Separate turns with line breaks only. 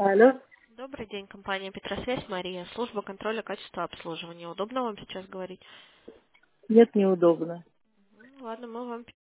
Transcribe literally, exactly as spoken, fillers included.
Алло.
Добрый день, компания Петросвязь, Мария, служба контроля качества обслуживания. Удобно вам сейчас говорить?
Нет, неудобно.
М, Ладно, мы вам